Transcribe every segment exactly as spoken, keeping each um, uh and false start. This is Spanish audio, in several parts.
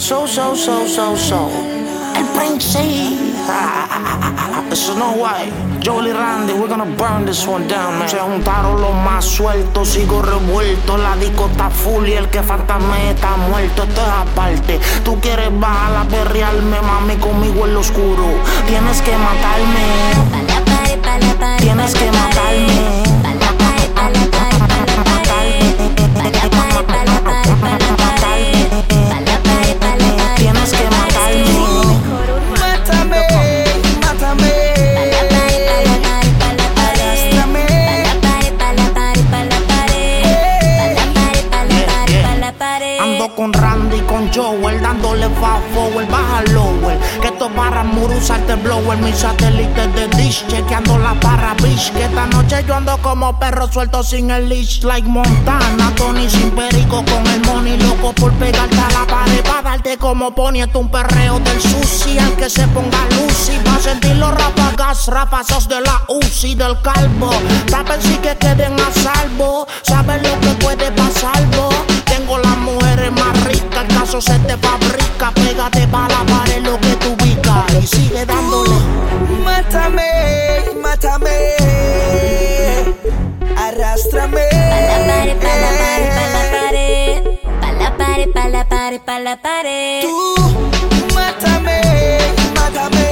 So, so, so, so, so. El Prince. This is no way. Jolie Randy, we're gonna burn this one down, man. Se juntaron los más sueltos, sigo revuelto. La disco está full y el que fantasme está muerto. Esto es aparte. Tú quieres bajar a perrearme, mami, conmigo en lo oscuro. Tienes que matarme. Tienes que matarme. Tienes que matarme. Mátame, mátame. Ando con Randy, con Joel, dándole fast forward, baja lower. Que esto para usarte el blower, mis satélites de dish, chequeando la barra bitch. Que esta noche yo ando como perro suelto sin el leash, like Montana. Tony sin perico con el money, loco por pegarte a la pared, pa' darte como pony. Esto un perreo del sushi, al que se ponga Lucy, va a sentir los ráfagas, ráfazos de la U C I del calvo. Saben si que queden a salvo, saben lo que puede pasar, vos. Tengo las mujeres más ricas, el caso se te fabrica. Pégate pa' la pared lo que tú ubicas y sigue dándole. Mátame, mátame. Arrástrame. Pa' la pared, pa' la pared, pa' la pared. Pa' la pared, pa' la pared, pa' la pared. Tú, mátame, mátame.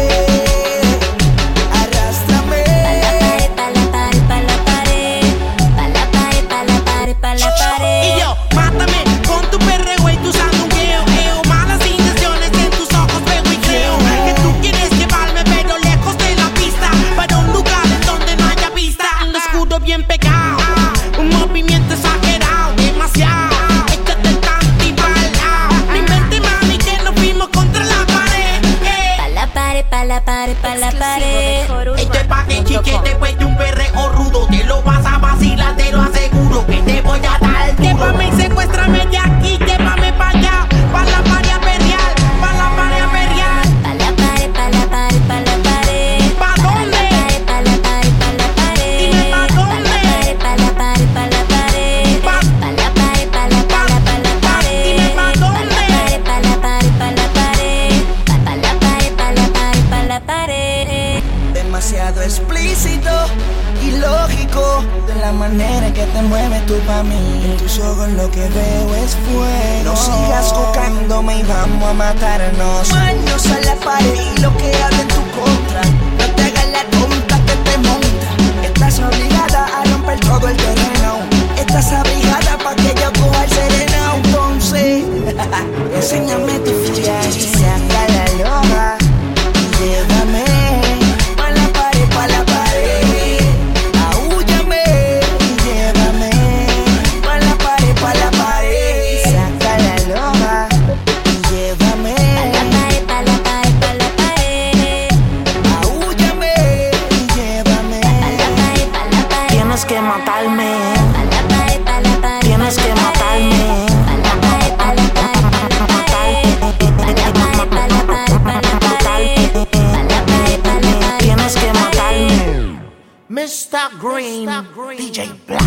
Arrástrame. Pa' la pared, pa' la pared, pa' la pared. Pa' la pared, pa' la pared, pa' la pared. Y yo, mátame con tu perreo y tu sandungueo. Eo, malas intenciones en tus ojos veo y creo que tú quieres llevarme pero lejos de la pista, para un lugar en donde no haya vista. Un escudo bien pegado, un movimiento exagerado, demasiado. Échate el tanto y bailao. Mi mente, mami, que nos fuimos contra la pared. eh. Pa' la pared, pa' la pared, pa' la pared. Este paquete chique después de un perreo rudo, te lo vas a vacilar, te lo aseguro que te voy a dar duro. Llévame y secuéstrame de aquí, llévame pa' allá, pa' la pared a perrear, pa' la pared a perrear. Pa' la pared, pa' la pared, pa' la pared. ¿Pa' dónde? Pa' la pared, pa' la pared. Dime pa' dónde. Pa' la pared, pa' la pared. Pa' Pa' la pared, pa' la pared, pa' la pared. Dime pa' dónde. Pa' la pared, pa' la pared. Pa' la pared, pa' la pared, pa' la pared. Demasiado explícito y lógico de la manera que te mueves tú pa' mí. En tus ojos lo que veo es fuego. No sigas buscándome y vamos a matarnos. Manos a la pared y lo que habla en tu contra. No te hagas la tonta que te monta. Estás obligada a romper todo el terreno. Estás abrigada pa' que yo coja el sereno. Entonces, enséñame tu furia y saca la loja. Llévame pa' la pared, pa' la pared. Ahúllame y llévame pa' la pared, pa' la pared. Saca la loja y llévame Pa' la pared, pa' la pared, pa' la pared. ahúllame y llévame. Pa' la pared, pa' la pared. Tienes que matarme, Pa' la pared, pa' la pared. tienes que matarme. Pa' la pared, pa' la pared, pa' la pared. Pa' la pared, pa' la pared, pa' la pared. Pa' la pared, pa' la pared. Tienes que matarme. mister Green, D J Black.